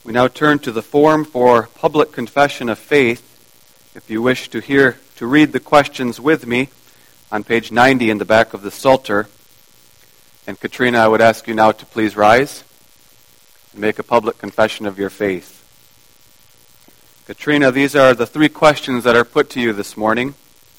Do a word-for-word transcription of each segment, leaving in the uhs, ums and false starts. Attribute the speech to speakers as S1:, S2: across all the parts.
S1: We now turn to the form for public confession of faith. If you wish to hear to read the questions with me on page ninety in the back of the Psalter. And Katrina, I would ask you now to please rise and make a public confession of your faith. Katrina, these are the three questions that are put to you this morning.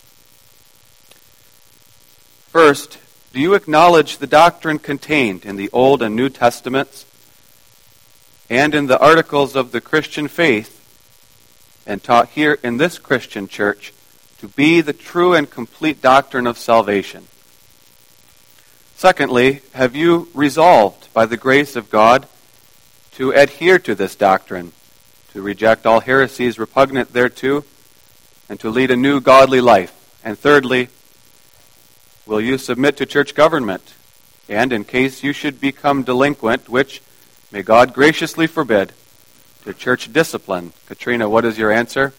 S1: First, do you acknowledge the doctrine contained in the Old and New Testaments and in the articles of the Christian faith and taught here in this Christian church to be the true and complete doctrine of salvation? Secondly, have you resolved by the grace of God to adhere to this doctrine, to reject all heresies repugnant thereto, and to lead a new godly life? And thirdly, will you submit to church government? And in case you should become delinquent, which may God graciously forbid, to church discipline? Katrina, what is your answer?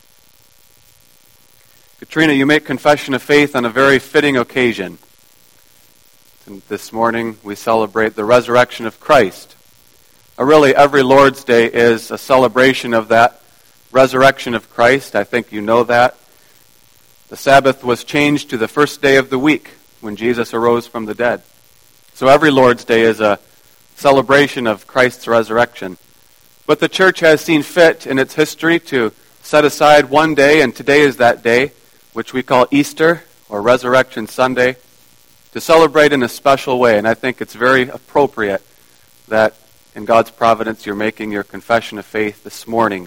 S1: Katrina, you make confession of faith on a very fitting occasion. And this morning we celebrate the resurrection of Christ. Uh, really, every Lord's Day is a celebration of that resurrection of Christ. I think you know that. The Sabbath was changed to the first day of the week when Jesus arose from the dead. So every Lord's Day is a celebration of Christ's resurrection. But the church has seen fit in its history to set aside one day, and today is that day, which we call Easter or Resurrection Sunday, to celebrate in a special way. And I think it's very appropriate that in God's providence you're making your confession of faith this morning.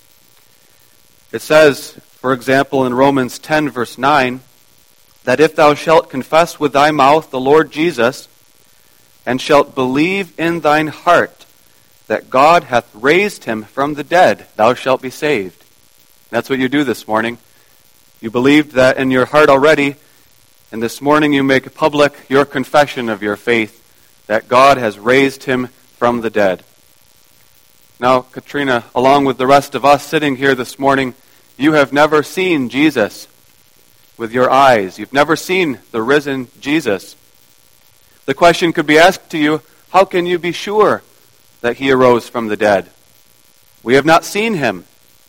S1: It says, for example, in Romans ten, verse nine, that if thou shalt confess with thy mouth the Lord Jesus, and shalt believe in thine heart that God hath raised him from the dead, thou shalt be saved. That's what you do this morning. You believed that in your heart already, and this morning you make public your confession of your faith that God has raised him from the dead. Now, Katrina, along with the rest of us sitting here this morning, you have never seen Jesus with your eyes. You've never seen the risen Jesus. The question could be asked to you, how can you be sure that he arose from the dead? We have not seen him.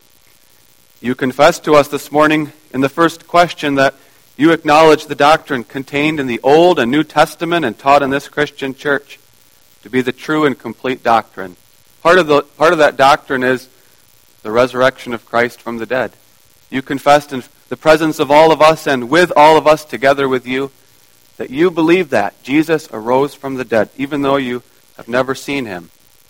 S1: You confessed to us this morning in the first question that you acknowledge the doctrine contained in the Old and New Testament and taught in this Christian church to be the true and complete doctrine. Part of the part of that doctrine is the resurrection of Christ from the dead. You confessed in the presence of all of us and with all of us together with you that you believe that Jesus arose from the dead, even though you have never seen him.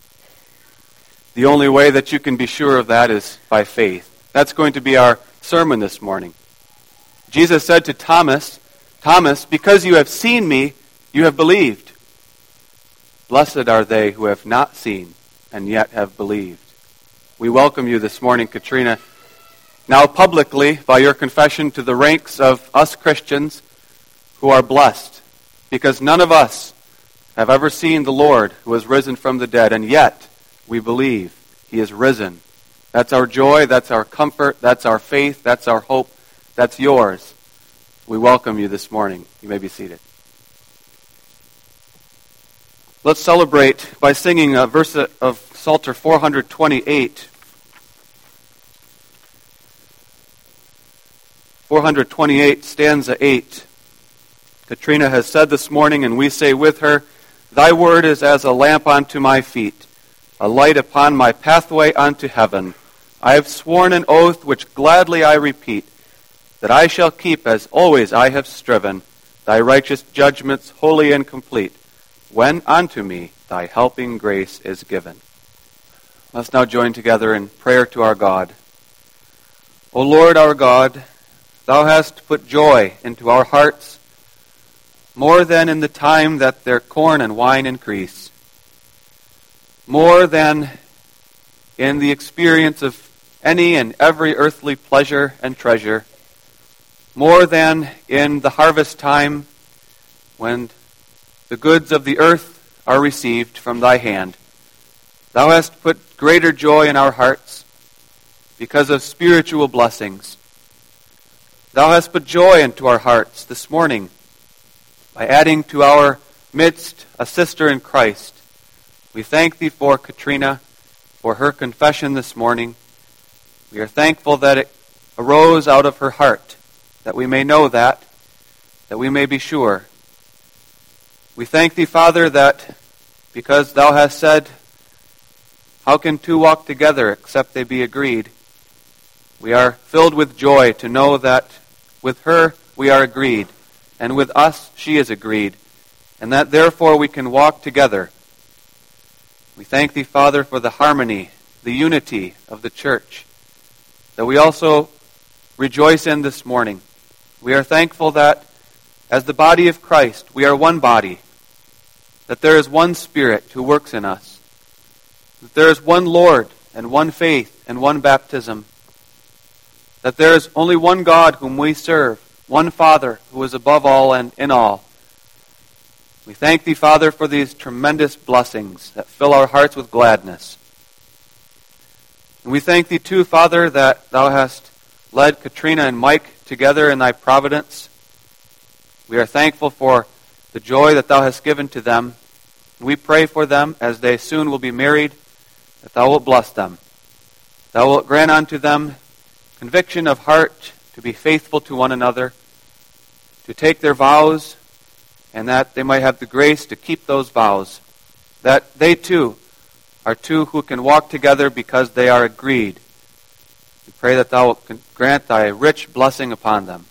S1: The only way that you can be sure of that is by faith. That's going to be our sermon this morning. Jesus said to Thomas, Thomas, because you have seen me, you have believed. Blessed are they who have not seen and yet have believed. We welcome you this morning, Katrina, now publicly by your confession to the ranks of us Christians who are blessed, because none of us have ever seen the Lord who has risen from the dead, and yet we believe he is risen. That's our joy, that's our comfort, that's our faith, that's our hope, that's yours. We welcome you this morning. You may be seated. Let's celebrate by singing a verse of Psalter four twenty-eight. four twenty-eight, stanza eight. Katrina has said this morning, and we say with her, thy word is as a lamp unto my feet, a light upon my pathway unto heaven. I have sworn an oath which gladly I repeat, that I shall keep as always I have striven, thy righteous judgments holy and complete, when unto me thy helping grace is given. Let's now join together in prayer to our God. O Lord our God, thou hast put joy into our hearts, more than in the time that their corn and wine increase, more than in the experience of any and every earthly pleasure and treasure, more than in the harvest time when the goods of the earth are received from thy hand. Thou hast put greater joy in our hearts because of spiritual blessings. Thou hast put joy into our hearts this morning by adding to our midst a sister in Christ. We thank thee for Katrina. for her confession this morning. We are thankful that it arose out of her heart, that we may know that, that we may be sure. We thank thee, Father, that because thou hast said, how can two walk together except they be agreed? We are filled with joy to know that with her we are agreed, and with us she is agreed, and that therefore we can walk together. We thank thee, Father, for the harmony, the unity of the church, that we also rejoice in this morning. We are thankful that as the body of Christ, we are one body, that there is one Spirit who works in us, that there is one Lord and one faith and one baptism, that there is only one God whom we serve, one Father who is above all and in all. We thank thee, Father, for these tremendous blessings that fill our hearts with gladness. And we thank thee too, Father, that thou hast led Katrina and Mike together in thy providence. We are thankful for the joy that thou hast given to them. We pray for them as they soon will be married, that thou wilt bless them. Thou wilt grant unto them conviction of heart to be faithful to one another, to take their vows, and that they might have the grace to keep those vows, that they too are two who can walk together because they are agreed. We pray that thou wilt grant thy rich blessing upon them.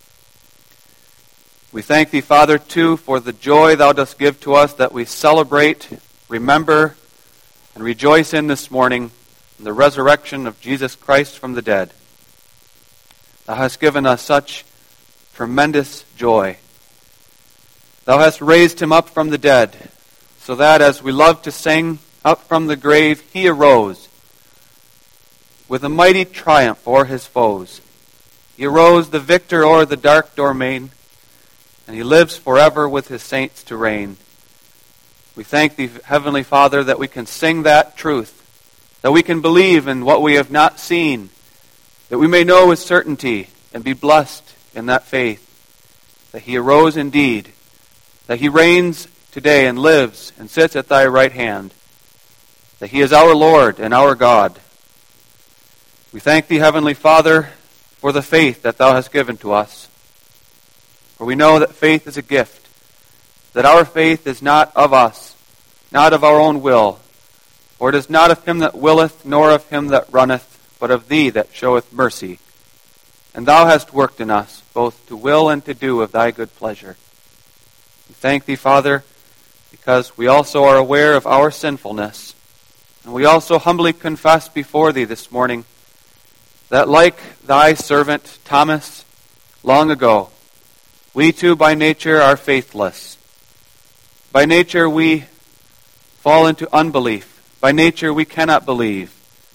S1: We thank thee, Father, too, for the joy thou dost give to us that we celebrate, remember, and rejoice in this morning, in the resurrection of Jesus Christ from the dead. Thou hast given us such tremendous joy. Thou hast raised him up from the dead, so that, as we love to sing, up from the grave he arose, with a mighty triumph o'er his foes. He arose the victor o'er the dark domain, and he lives forever with his saints to reign. We thank thee, Heavenly Father, that we can sing that truth, that we can believe in what we have not seen, that we may know with certainty and be blessed in that faith, that he arose indeed, that he reigns today and lives and sits at thy right hand, that he is our Lord and our God. We thank thee, Heavenly Father, for the faith that thou hast given to us. For we know that faith is a gift, that our faith is not of us, not of our own will, for it is not of him that willeth, nor of him that runneth, but of thee that showeth mercy. And thou hast worked in us, both to will and to do of thy good pleasure. We thank thee, Father, because we also are aware of our sinfulness, and we also humbly confess before thee this morning that, like thy servant Thomas long ago, we too by nature are faithless. By nature we fall into unbelief. By nature we cannot believe.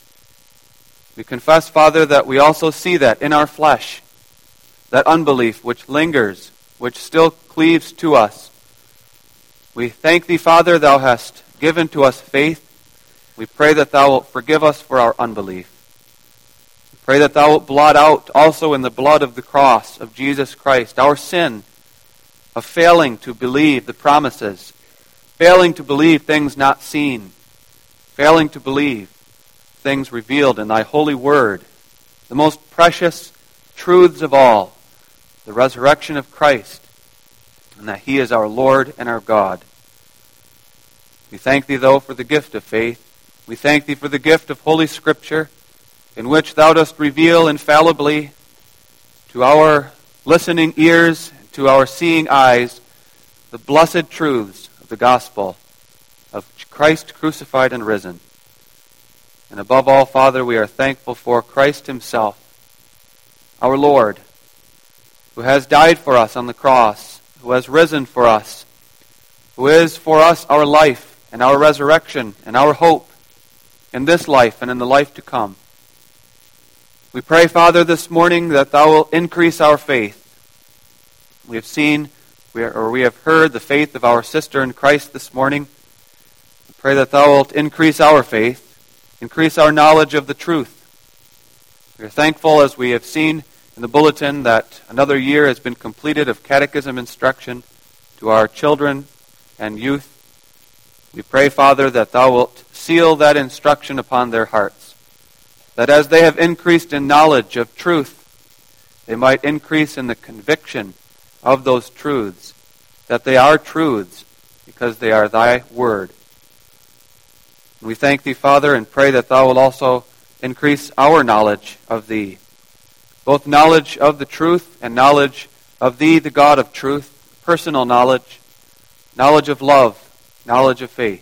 S1: We confess, Father, that we also see that in our flesh, that unbelief which lingers, which still cleaves to us. We thank thee, Father, thou hast given to us faith. We pray that thou wilt forgive us for our unbelief. We pray that thou wilt blot out also in the blood of the cross of Jesus Christ our sin of failing to believe the promises, failing to believe things not seen, failing to believe things revealed in thy holy word, the most precious truths of all, the resurrection of Christ, and that he is our Lord and our God. We thank thee, though, for the gift of faith. We thank thee for the gift of Holy Scripture, in which thou dost reveal infallibly to our listening ears, to our seeing eyes, the blessed truths of the gospel of Christ crucified and risen. And above all, Father, we are thankful for Christ himself, our Lord, who has died for us on the cross, who has risen for us, who is for us our life and our resurrection and our hope in this life and in the life to come. We pray, Father, this morning that thou wilt increase our faith. We have seen, we are, or we have heard the faith of our sister in Christ this morning. We pray that thou wilt increase our faith, increase our knowledge of the truth. We are thankful, as we have seen in the bulletin, that another year has been completed of catechism instruction to our children and youth. We pray, Father, that thou wilt seal that instruction upon their hearts, that as they have increased in knowledge of truth, they might increase in the conviction of those truths, that they are truths because they are thy word. And we thank thee, Father, and pray that thou wilt also increase our knowledge of thee, both knowledge of the truth and knowledge of thee, the God of truth, personal knowledge, knowledge of love, knowledge of faith.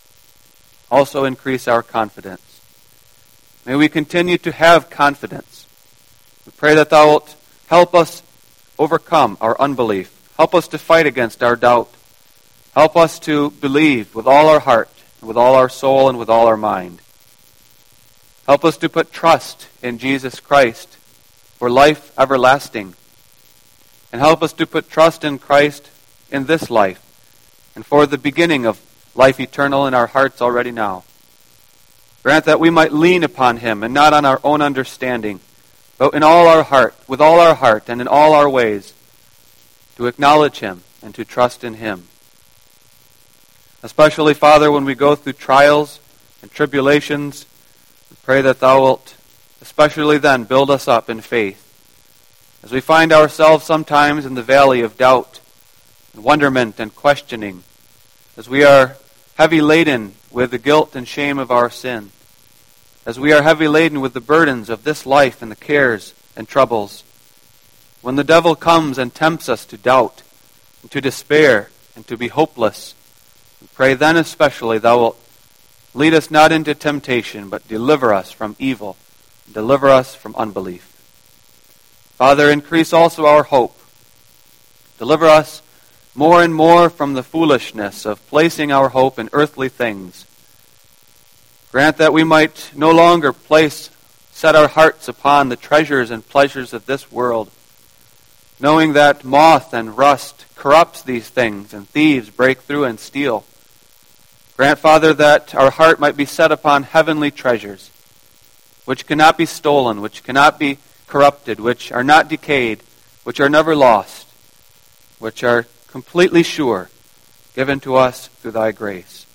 S1: Also increase our confidence. May we continue to have confidence. We pray that thou wilt help us overcome our unbelief. Help us to fight against our doubt. Help us to believe with all our heart, and with all our soul, and with all our mind. Help us to put trust in Jesus Christ for life everlasting. And help us to put trust in Christ in this life, and for the beginning of life eternal in our hearts already now. Grant that we might lean upon him and not on our own understanding, but in all our heart, with all our heart and in all our ways, to acknowledge him and to trust in him. Especially, Father, when we go through trials and tribulations, we pray that thou wilt, especially then, build us up in faith. As we find ourselves sometimes in the valley of doubt and wonderment and questioning, as we are heavy laden with the guilt and shame of our sin, as we are heavy laden with the burdens of this life and the cares and troubles, when the devil comes and tempts us to doubt and to despair and to be hopeless, we pray then especially thou wilt lead us not into temptation, but deliver us from evil, and deliver us from unbelief. Father, increase also our hope. Deliver us more and more from the foolishness of placing our hope in earthly things. Grant that we might no longer place, set our hearts upon the treasures and pleasures of this world, knowing that moth and rust corrupts these things, and thieves break through and steal. Grant, Father, that our heart might be set upon heavenly treasures, which cannot be stolen, which cannot be corrupted, which are not decayed, which are never lost, which are completely sure, given to us through thy grace.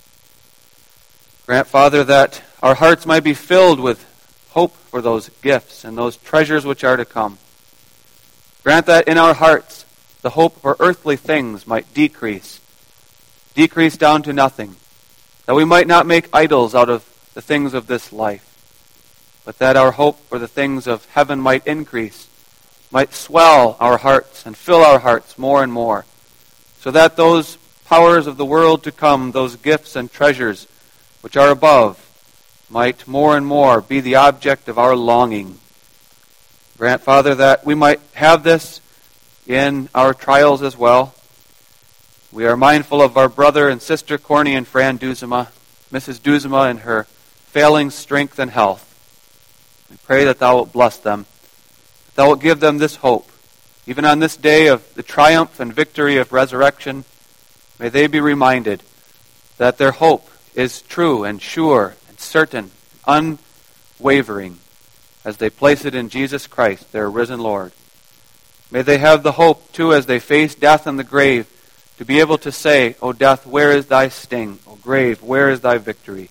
S1: Grant, Father, that our hearts might be filled with hope for those gifts and those treasures which are to come. Grant that in our hearts the hope for earthly things might decrease, decrease down to nothing, that we might not make idols out of the things of this life, but that our hope for the things of heaven might increase, might swell our hearts and fill our hearts more and more, so that those powers of the world to come, those gifts and treasures which are above, might more and more be the object of our longing. Grant, Father, that we might have this in our trials as well. We are mindful of our brother and sister Corny and Fran Duzema, Missus Duzema in her failing strength and health. We pray that thou wilt bless them, that thou wilt give them this hope. Even on this day of the triumph and victory of resurrection, may they be reminded that their hope is true and sure and certain, unwavering, as they place it in Jesus Christ, their risen Lord. May they have the hope, too, as they face death and the grave, to be able to say, O death, where is thy sting? O grave, where is thy victory?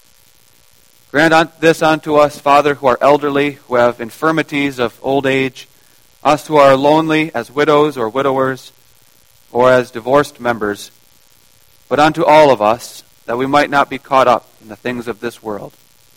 S1: Grant this unto us, Father, who are elderly, who have infirmities of old age, us who are lonely as widows or widowers, or as divorced members, but unto all of us, that we might not be caught up in the things of this world.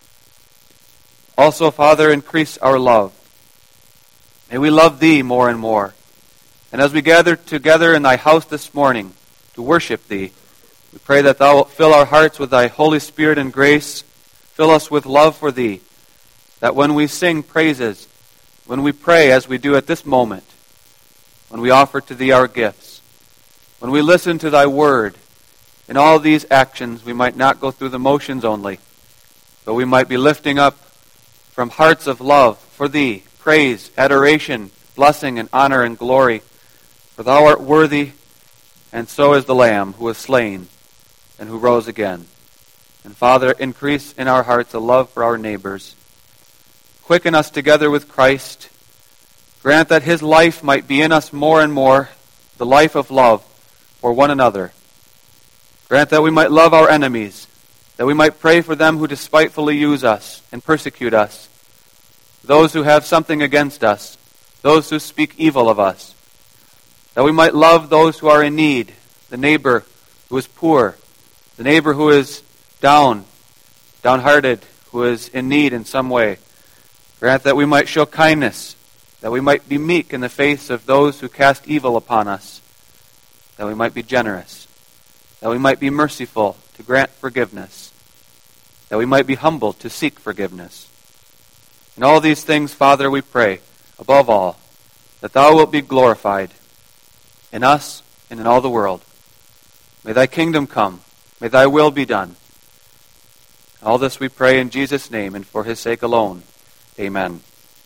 S1: Also, Father, increase our love. May we love thee more and more. And as we gather together in thy house this morning to worship thee, we pray that thou wilt fill our hearts with thy Holy Spirit and grace. Fill us with love for thee, that when we sing praises, when we pray as we do at this moment, when we offer to thee our gifts, when we listen to thy word, in all these actions we might not go through the motions only, but we might be lifting up from hearts of love for thee, praise, adoration, blessing, and honor and glory. For thou art worthy, and so is the Lamb who was slain and who rose again. And Father, increase in our hearts a love for our neighbors. Quicken us together with Christ. Grant that his life might be in us more and more, the life of love for one another. Grant that we might love our enemies, that we might pray for them who despitefully use us and persecute us, those who have something against us, those who speak evil of us, that we might love those who are in need, the neighbor who is poor, the neighbor who is down, downhearted, who is in need in some way. Grant that we might show kindness, that we might be meek in the face of those who cast evil upon us, that we might be generous, that we might be merciful to grant forgiveness, that we might be humble to seek forgiveness. In all these things, Father, we pray, above all, that Thou wilt be glorified in us and in all the world. May Thy kingdom come. May Thy will be done. All this we pray in Jesus' name and for His sake alone. Amen.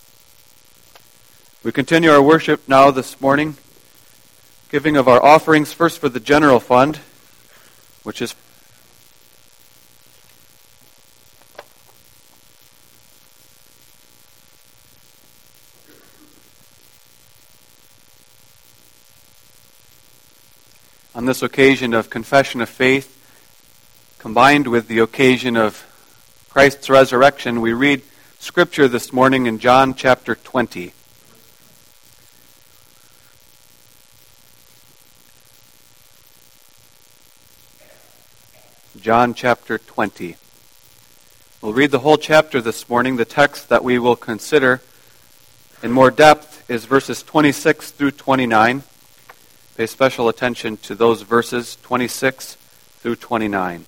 S1: We continue our worship now this morning, giving of our offerings first for the general fund, which is on this occasion of confession of faith, combined with the occasion of Christ's resurrection. We read Scripture this morning in John chapter twenty. John chapter twenty. We'll read the whole chapter this morning. The text that we will consider in more depth is verses twenty-six through twenty-nine. Pay special attention to those verses, twenty-six through twenty-nine.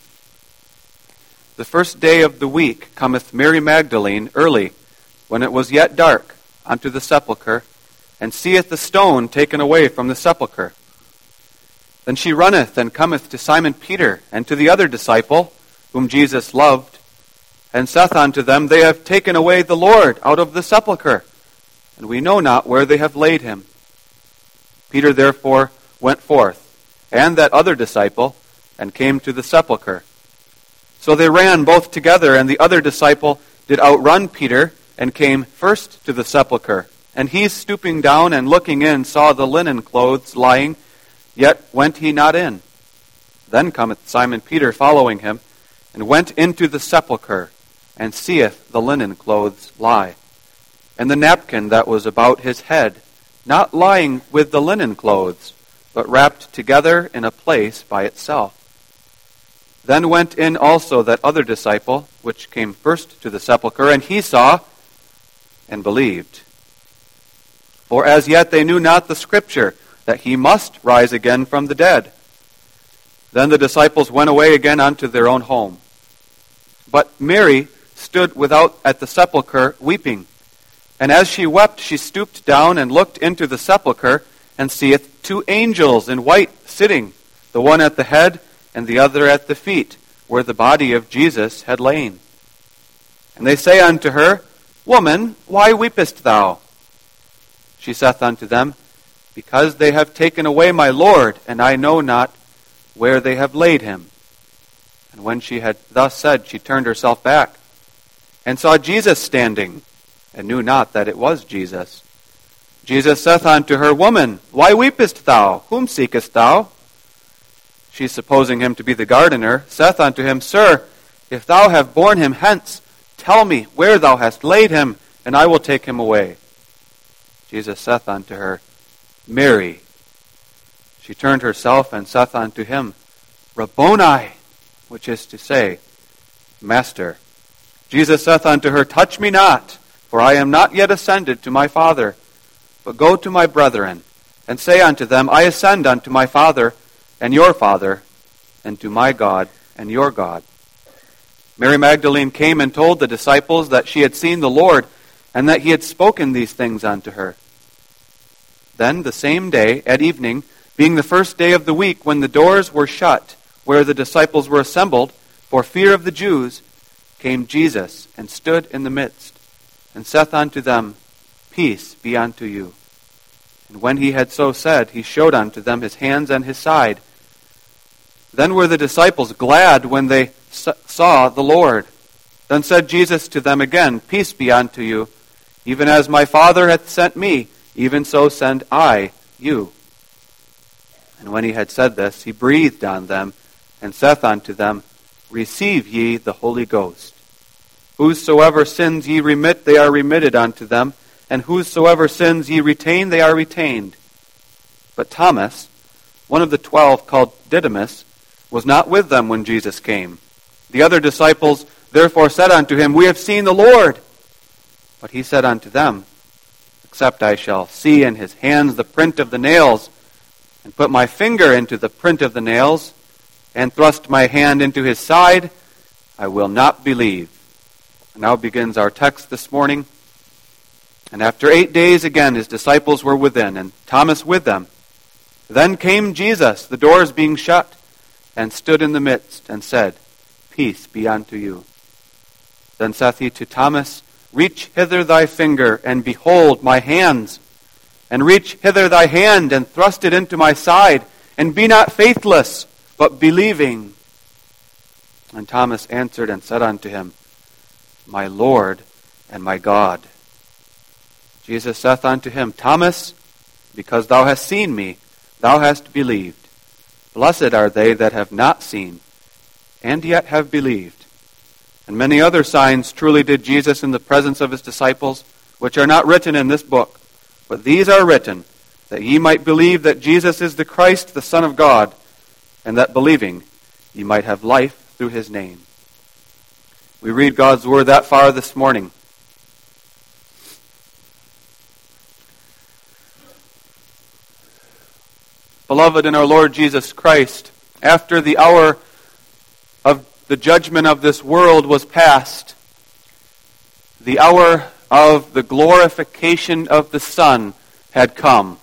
S1: The first day of the week cometh Mary Magdalene early, when it was yet dark, unto the sepulchre, and seeth the stone taken away from the sepulchre. Then she runneth and cometh to Simon Peter and to the other disciple, whom Jesus loved, and saith unto them, They have taken away the Lord out of the sepulchre, and we know not where they have laid him. Peter therefore went forth, and that other disciple, and came to the sepulchre. So they ran both together, and the other disciple did outrun Peter, and came first to the sepulchre. And he, stooping down and looking in, saw the linen clothes lying, yet went he not in. Then cometh Simon Peter following him, and went into the sepulchre, and seeth the linen clothes lie, and the napkin that was about his head, not lying with the linen clothes, but wrapped together in a place by itself. Then went in also that other disciple, which came first to the sepulchre, and he saw and believed. For as yet they knew not the Scripture, that he must rise again from the dead. Then the disciples went away again unto their own home. But Mary stood without at the sepulchre weeping. And as she wept, she stooped down and looked into the sepulchre, and seeth two angels in white sitting, the one at the head, and the other at the feet, where the body of Jesus had lain. And they say unto her, Woman, why weepest thou? She saith unto them, Because they have taken away my Lord, and I know not where they have laid him. And when she had thus said, she turned herself back, and saw Jesus standing, and knew not that it was Jesus. Jesus saith unto her, Woman, why weepest thou? Whom seekest thou? She, supposing him to be the gardener, saith unto him, Sir, if thou have borne him hence, tell me where thou hast laid him, and I will take him away. Jesus saith unto her, Mary. She turned herself and saith unto him, Rabboni, which is to say, Master. Jesus saith unto her, Touch me not, for I am not yet ascended to my Father, but go to my brethren, and say unto them, I ascend unto my Father and your Father, and to my God and your God. Mary Magdalene came and told the disciples that she had seen the Lord, and that he had spoken these things unto her. Then the same day, at evening, being the first day of the week, when the doors were shut, where the disciples were assembled, for fear of the Jews, came Jesus, and stood in the midst, and saith unto them, Peace be unto you. And when he had so said, he showed unto them his hands and his side. Then were the disciples glad when they saw the Lord. Then said Jesus to them again, Peace be unto you. Even as my Father hath sent me, even so send I you. And when he had said this, he breathed on them, and saith unto them, receive ye the Holy Ghost. Whosoever sins ye remit, they are remitted unto them, and whosoever sins ye retain, they are retained. But Thomas, one of the twelve, called Didymus, was not with them when Jesus came. The other disciples therefore said unto him, We have seen the Lord. But he said unto them, Except I shall see in his hands the print of the nails, and put my finger into the print of the nails, and thrust my hand into his side, I will not believe. And now begins our text this morning. And after eight days again his disciples were within, and Thomas with them. Then came Jesus, the doors being shut, and stood in the midst, and said, Peace be unto you. Then saith he to Thomas, Reach hither thy finger, and behold my hands. And reach hither thy hand, and thrust it into my side, and be not faithless, but believing. And Thomas answered and said unto him, My Lord and my God. Jesus saith unto him, Thomas, because thou hast seen me, thou hast believed. Blessed are they that have not seen, and yet have believed. And many other signs truly did Jesus in the presence of his disciples, which are not written in this book. But these are written, that ye might believe that Jesus is the Christ, the Son of God, and that believing ye might have life through his name. We read God's word that far this morning. Beloved in our Lord Jesus Christ, after the hour of the judgment of this world was past, the hour of the glorification of the Son had come.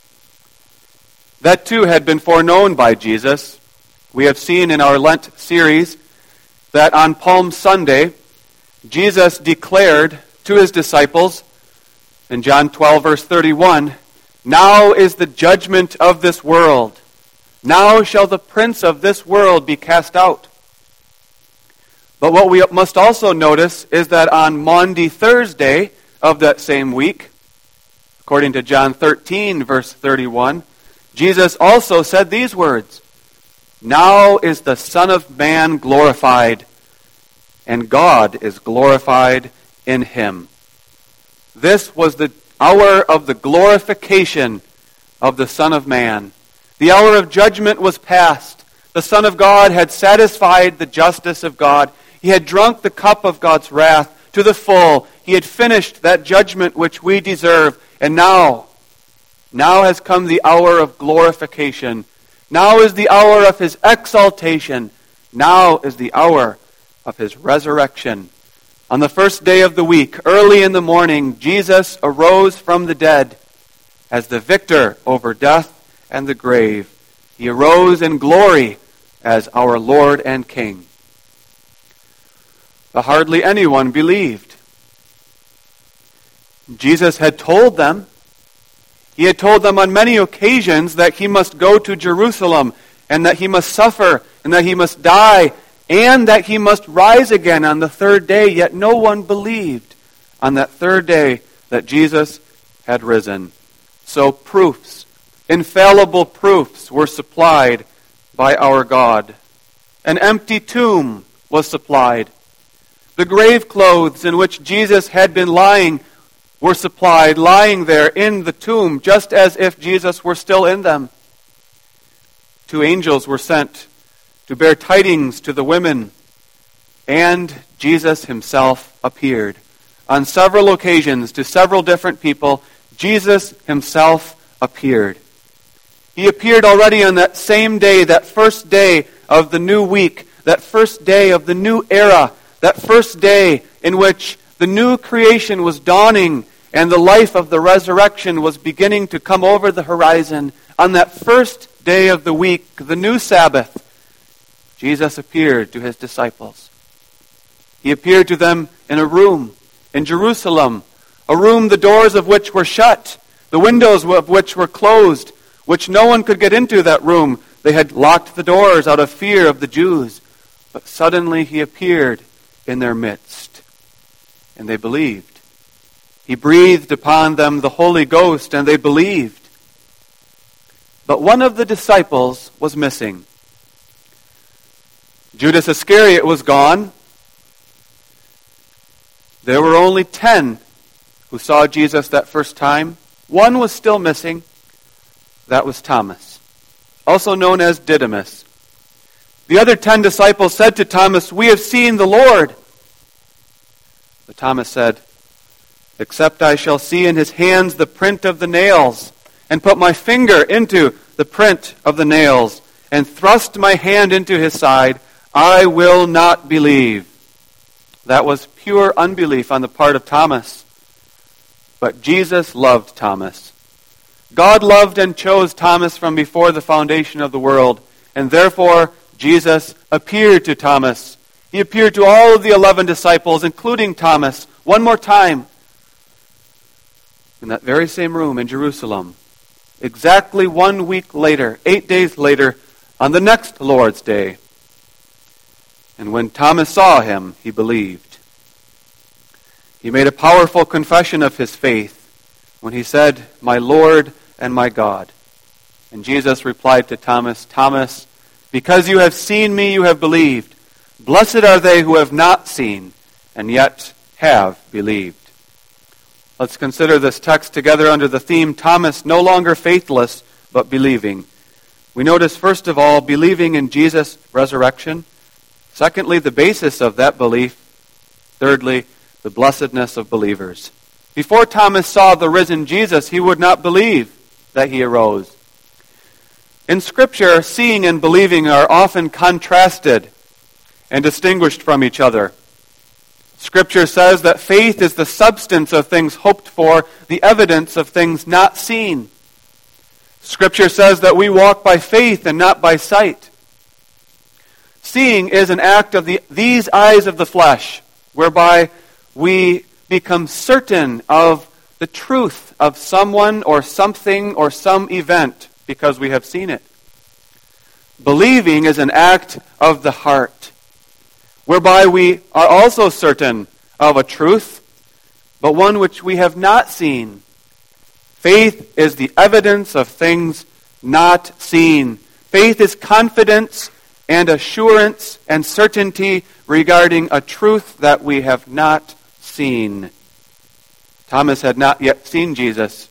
S1: That too had been foreknown by Jesus. We have seen in our Lent series that on Palm Sunday, Jesus declared to his disciples in John twelve, verse thirty-one, Now is the judgment of this world. Now shall the prince of this world be cast out. But what we must also notice is that on Maundy Thursday of that same week, according to John thirteen, verse thirty-one, Jesus also said these words, Now is the Son of Man glorified, and God is glorified in him. This was the hour of the glorification of the Son of Man. The hour of judgment was past. The Son of God had satisfied the justice of God. He had drunk the cup of God's wrath to the full. He had finished that judgment which we deserve. And now, now has come the hour of glorification. Now is the hour of his exaltation. Now is the hour of his resurrection. On the first day of the week, early in the morning, Jesus arose from the dead as the victor over death and the grave. He arose in glory as our Lord and King. But hardly anyone believed. Jesus had told them, he had told them on many occasions that he must go to Jerusalem and that he must suffer and that he must die and that he must rise again on the third day, yet no one believed on that third day that Jesus had risen. So proofs, infallible proofs, were supplied by our God. An empty tomb was supplied. The grave clothes in which Jesus had been lying were supplied, lying there in the tomb, just as if Jesus were still in them. Two angels were sent to bear tidings to the women, and Jesus himself appeared. On several occasions to several different people, Jesus himself appeared. He appeared already on that same day, that first day of the new week, that first day of the new era, that first day in which the new creation was dawning and the life of the resurrection was beginning to come over the horizon. On that first day of the week, the new Sabbath, Jesus appeared to his disciples. He appeared to them in a room in Jerusalem, a room the doors of which were shut, the windows of which were closed, which no one could get into that room. They had locked the doors out of fear of the Jews. But suddenly he appeared in their midst, and they believed. He breathed upon them the Holy Ghost, and they believed. But one of the disciples was missing. Judas Iscariot was gone. There were only ten who saw Jesus that first time. One was still missing. That was Thomas, also known as Didymus. The other ten disciples said to Thomas, "We have seen the Lord." But Thomas said, "Except I shall see in his hands the print of the nails, and put my finger into the print of the nails, and thrust my hand into his side, I will not believe." That was pure unbelief on the part of Thomas. But Jesus loved Thomas. God loved and chose Thomas from before the foundation of the world, and therefore Jesus appeared to Thomas. He appeared to all of the eleven disciples, including Thomas, one more time in that very same room in Jerusalem. Exactly one week later, eight days later, on the next Lord's Day. And when Thomas saw him, he believed. He made a powerful confession of his faith when he said, "My Lord and my God." And Jesus replied to Thomas, "Thomas, because you have seen me, you have believed. Blessed are they who have not seen, and yet have believed." Let's consider this text together under the theme, Thomas no longer faithless, but believing. We notice, first of all, believing in Jesus' resurrection. Secondly, the basis of that belief. Thirdly, the blessedness of believers. Before Thomas saw the risen Jesus, he would not believe that he arose. In Scripture, seeing and believing are often contrasted and distinguished from each other. Scripture says that faith is the substance of things hoped for, the evidence of things not seen. Scripture says that we walk by faith and not by sight. Seeing is an act of the, these eyes of the flesh, whereby we become certain of the truth of someone or something or some event because we have seen it. Believing is an act of the heart, whereby we are also certain of a truth, but one which we have not seen. Faith is the evidence of things not seen. Faith is confidence and assurance and certainty regarding a truth that we have not seen. Thomas had not yet seen Jesus,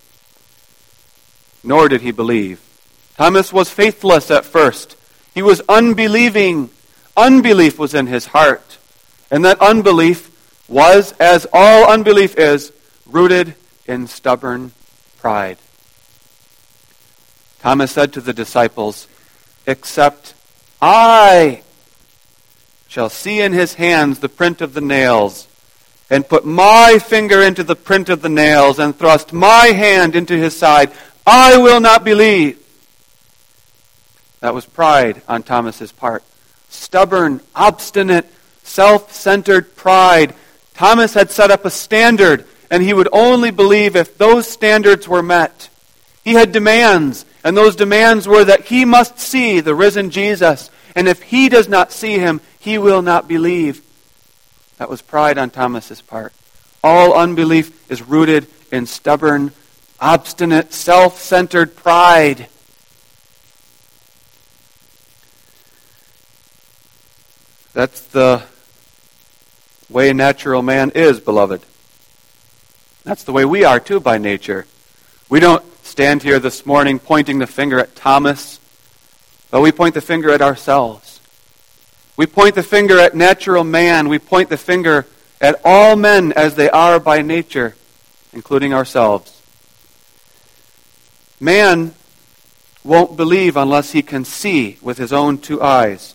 S1: nor did he believe. Thomas was faithless at first. He was unbelieving. Unbelief was in his heart. And that unbelief was, as all unbelief is, rooted in stubborn pride. Thomas said to the disciples, "Except I shall see in his hands the print of the nails, and put my finger into the print of the nails, and thrust my hand into his side, I will not believe." That was pride on Thomas's part. Stubborn, obstinate, self-centered pride. Thomas had set up a standard, and he would only believe if those standards were met. He had demands, and those demands were that he must see the risen Jesus, and if he does not see him, he will not believe. That was pride on Thomas's part. All unbelief is rooted in stubborn, obstinate, self-centered pride. That's the way natural man is, beloved. That's the way we are too by nature. We don't stand here this morning pointing the finger at Thomas, but we point the finger at ourselves. We point the finger at natural man. We point the finger at all men as they are by nature, including ourselves. Man won't believe unless he can see with his own two eyes.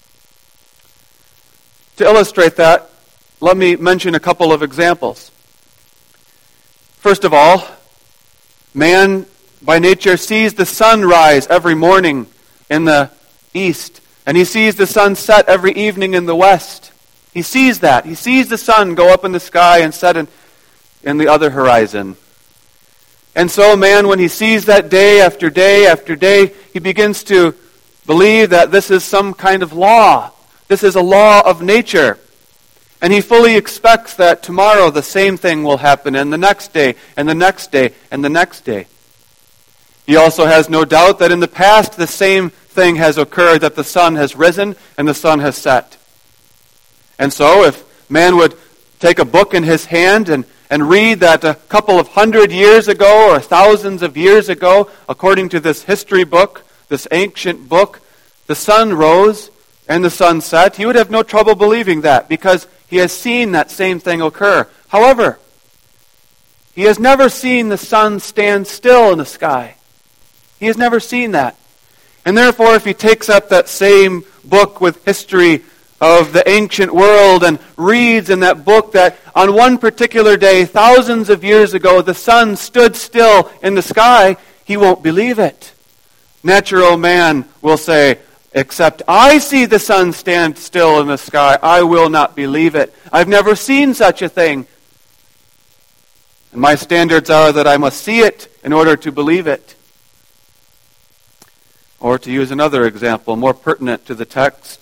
S1: To illustrate that, let me mention a couple of examples. First of all, man by nature sees the sun rise every morning in the east, and he sees the sun set every evening in the west. He sees that. He sees the sun go up in the sky and set in, in the other horizon. And so man, when he sees that day after day after day, he begins to believe that this is some kind of law. This is a law of nature. And he fully expects that tomorrow the same thing will happen, and the next day, and the next day, and the next day. He also has no doubt that in the past the same thing has occurred, that the sun has risen and the sun has set. And so if man would take a book in his hand and, and read that a couple of hundred years ago or thousands of years ago, according to this history book, this ancient book, the sun rose and the sun set, he would have no trouble believing that because he has seen that same thing occur. However, he has never seen the sun stand still in the sky. He has never seen that. And therefore, if he takes up that same book with history of the ancient world and reads in that book that on one particular day, thousands of years ago, the sun stood still in the sky, he won't believe it. Natural man will say, except I see the sun stand still in the sky, I will not believe it. I've never seen such a thing. And my standards are that I must see it in order to believe it. Or to use another example, more pertinent to the text,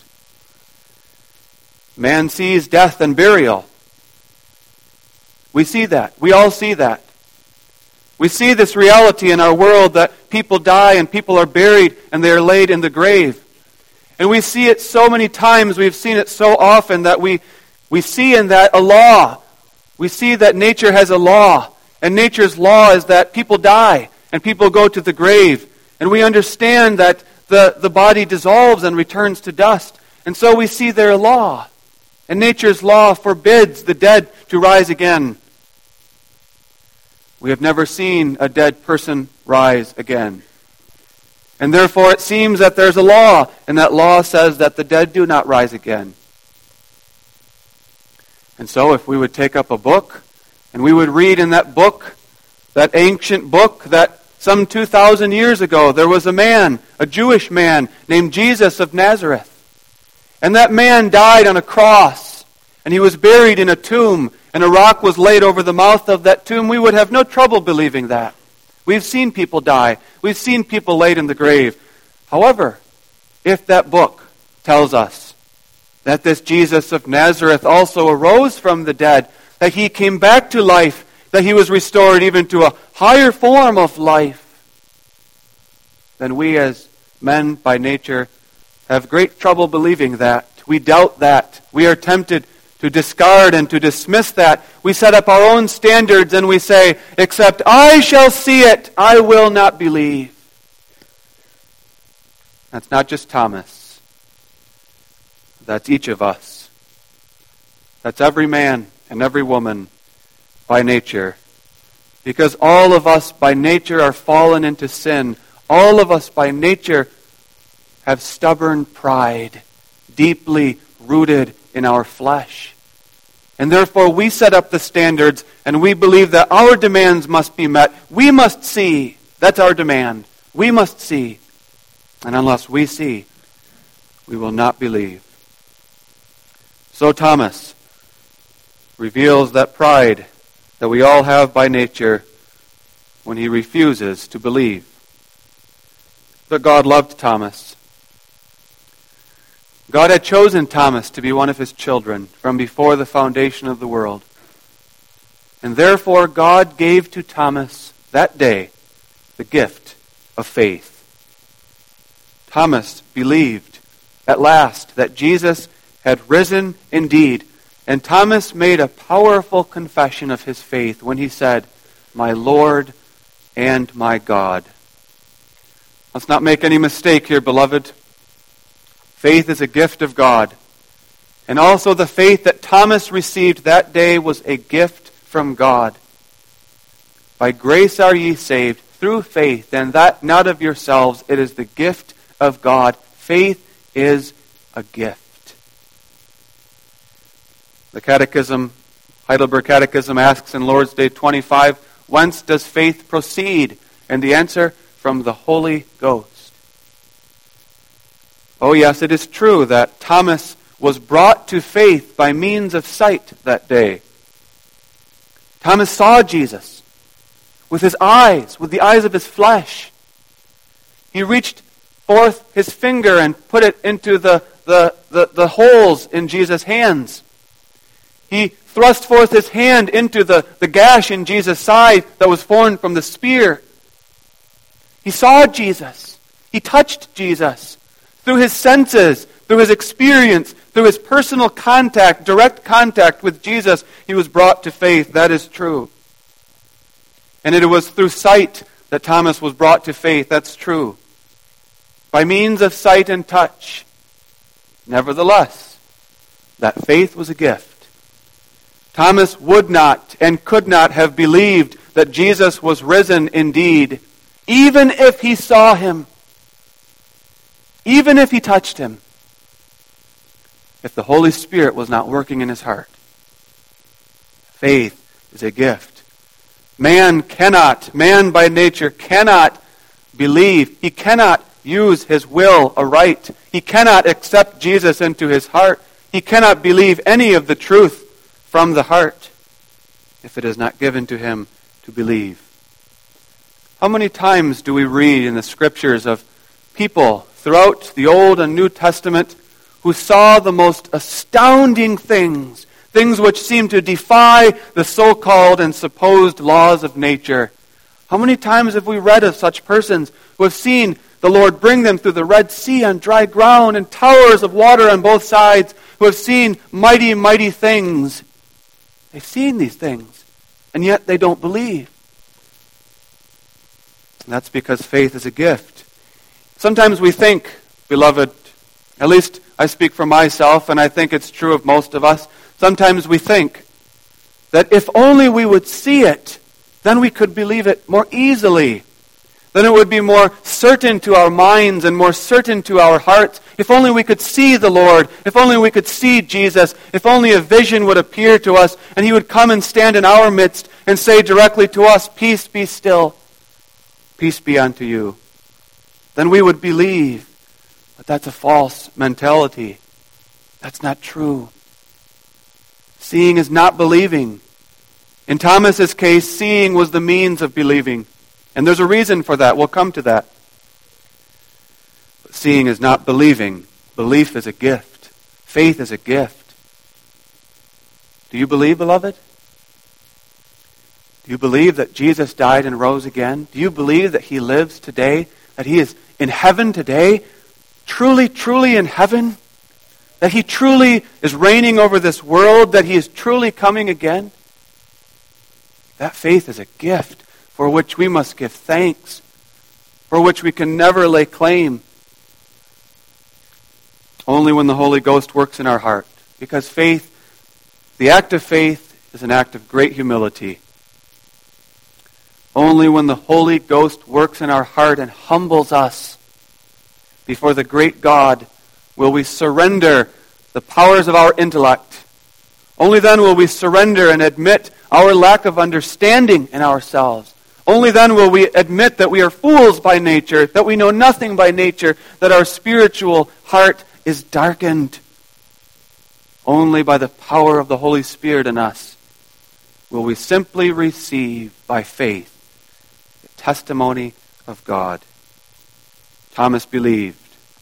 S1: man sees death and burial. We see that. We all see that. We see this reality in our world that people die and people are buried and they are laid in the grave. And we see it so many times, we've seen it so often that we, we see in that a law. We see that nature has a law. And nature's law is that people die and people go to the grave. And we understand that the, the body dissolves and returns to dust. And so we see their law. And nature's law forbids the dead to rise again. We have never seen a dead person rise again. And therefore it seems that there's a law, and that law says that the dead do not rise again. And so if we would take up a book, and we would read in that book, that ancient book, that some two thousand years ago there was a man, a Jewish man, named Jesus of Nazareth. And that man died on a cross, and he was buried in a tomb, and a rock was laid over the mouth of that tomb. We would have no trouble believing that. We've seen people die. We've seen people laid in the grave. However, if that book tells us that this Jesus of Nazareth also arose from the dead, that he came back to life, that he was restored even to a higher form of life, then we as men by nature have great trouble believing that. We doubt that. We are tempted to discard and to dismiss that. We set up our own standards and we say, except I shall see it, I will not believe. That's not just Thomas. That's each of us. That's every man and every woman by nature. Because all of us by nature are fallen into sin. All of us by nature have stubborn pride, deeply rooted in our flesh. And therefore we set up the standards and we believe that our demands must be met. We must see. That's our demand. We must see. And unless we see, we will not believe. So Thomas reveals that pride that we all have by nature when he refuses to believe. But God loved Thomas. God had chosen Thomas to be one of his children from before the foundation of the world. And therefore God gave to Thomas that day the gift of faith. Thomas believed at last that Jesus had risen indeed. And Thomas made a powerful confession of his faith when he said, "My Lord and my God." Let's not make any mistake here, beloved. Faith is a gift of God. And also the faith that Thomas received that day was a gift from God. By grace are ye saved through faith, and that not of yourselves. It is the gift of God. Faith is a gift. The Catechism, Heidelberg Catechism, asks in Lord's Day twenty-five, whence does faith proceed? And the answer, from the Holy Ghost. Oh yes, it is true that Thomas was brought to faith by means of sight that day. Thomas saw Jesus with his eyes, with the eyes of his flesh. He reached forth his finger and put it into the, the, the, the holes in Jesus' hands. He thrust forth his hand into the, the gash in Jesus' side that was formed from the spear. He saw Jesus. He touched Jesus. through his senses, through his experience, through his personal contact, direct contact with Jesus, he was brought to faith. That is true. And it was through sight that Thomas was brought to faith. That's true. By means of sight and touch. Nevertheless, that faith was a gift. Thomas would not and could not have believed that Jesus was risen indeed, even if he saw him, even if he touched him, if the Holy Spirit was not working in his heart. Faith is a gift. Man cannot, man by nature cannot believe. He cannot use his will aright. He cannot accept Jesus into his heart. He cannot believe any of the truth from the heart if it is not given to him to believe. How many times do we read in the Scriptures of people throughout the Old and New Testament who saw the most astounding things, things which seem to defy the so-called and supposed laws of nature? How many times have we read of such persons who have seen the Lord bring them through the Red Sea on dry ground and towers of water on both sides, who have seen mighty, mighty things? They've seen these things, and yet they don't believe. And that's because faith is a gift. Sometimes we think, beloved, at least I speak for myself, and I think it's true of most of us, sometimes we think that if only we would see it, then we could believe it more easily. Then it would be more certain to our minds and more certain to our hearts. If only we could see the Lord, if only we could see Jesus, if only a vision would appear to us and he would come and stand in our midst and say directly to us, "Peace be still, peace be unto you," then we would believe. But that's a false mentality. That's not true. Seeing is not believing. In Thomas's case, seeing was the means of believing. And there's a reason for that. We'll come to that. But seeing is not believing. Belief is a gift. Faith is a gift. Do you believe, beloved? Do you believe that Jesus died and rose again? Do you believe that he lives today? That he is in heaven today? Truly, truly in heaven? That he truly is reigning over this world? That he is truly coming again? That faith is a gift for which we must give thanks, for which we can never lay claim. Only when the Holy Ghost works in our heart. Because faith, the act of faith, is an act of great humility. Only when the Holy Ghost works in our heart and humbles us before the great God will we surrender the powers of our intellect. Only then will we surrender and admit our lack of understanding in ourselves. Only then will we admit that we are fools by nature, that we know nothing by nature, that our spiritual heart is darkened. Only by the power of the Holy Spirit in us will we simply receive by faith the testimony of God. Thomas believed.